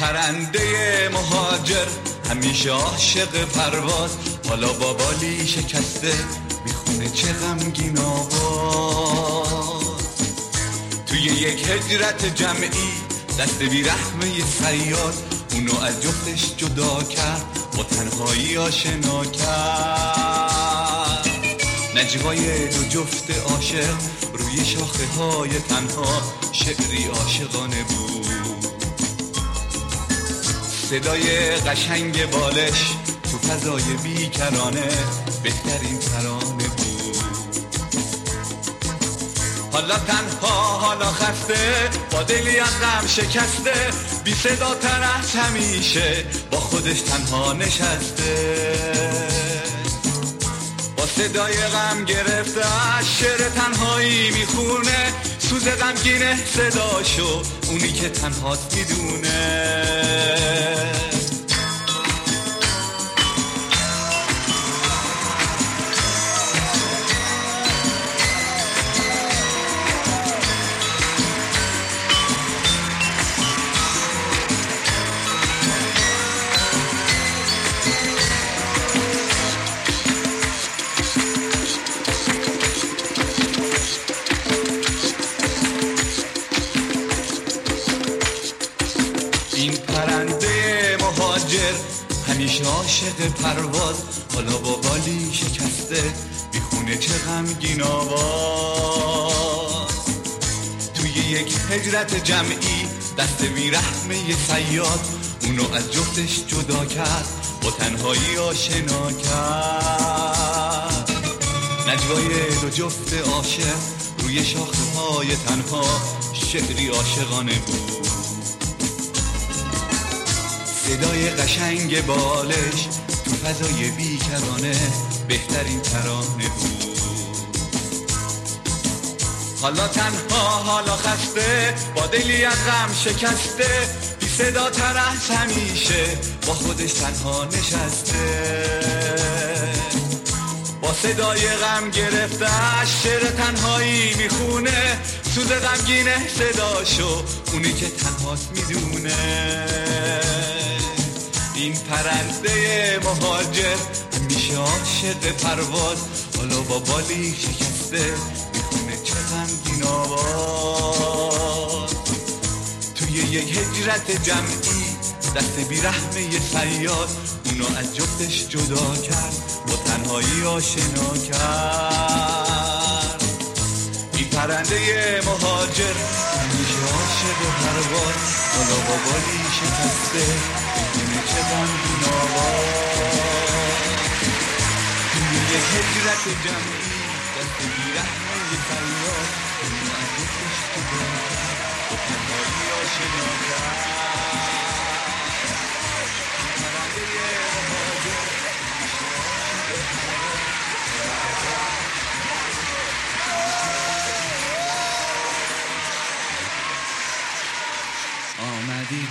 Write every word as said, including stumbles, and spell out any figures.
پرنده مهاجر همیشه عاشق پرواز، حالا با بالی شکسته میخونه چه غمگین آواز. توی یک هجرت جمعی دست بیرحمه صیاد اونو از جفتش جدا کرد، با تنهایی آشنا کرد. نجوای دو جفت عاشق روی شاخه های تنها شعری عاشقانه بود. صدای قشنگ بالش تو فضای بیکرانه بهترین ترانه بود. حالا تنها، حالا خسته، با دلی از غم شکسته، بی صدا تر از همیشه با خودش تنها نشسته. با صدای غم گرفته از شعر تنهایی میخونه، سوز غمگینه صداشو اونی که تنهاست میدونه. این پرنده مهاجر همیشه عاشق پرواز، حالا با بالی شکسته میخونه چه غمگین آواز. توی یک هجرت جمعی دست بیرحمه صیاد اونو از جفتش جدا کرد، با تنهایی آشنا کرد. نجوای دو جفت عاشق روی شاخه های تنها شعری عاشقانه بود. صدای قشنگ بالش تو فضای بیکرانه بهترین ترانه بود. حالا تنها، حالا خسته، با دلی از غم شکسته، بی صدا تر از همیشه با خودش تنها نشسته. با صدای غم گرفته از شعر تنهایی میخونه، سوز غمگینه صداشو اونی که تنهاست میدونه. این پرنده مهاجر همیشه عاشق پرواز، حالا با بالی شکسته میخونه چه غمگین آواز. توی یک هجرت جمعی دست بیرحمه صیاد اونو از جفتش جدا کرد، با تنهایی آشنا کرد. این پرنده مهاجر همیشه عاشق پرواز، حالا با بالی شکسته میخونه چه غمگین آواز. توی یک هجرت جمعی دست بیرحمه صیاد اونو از جفتش جدا کرد، با تنهایی آشنا کرد. آمدی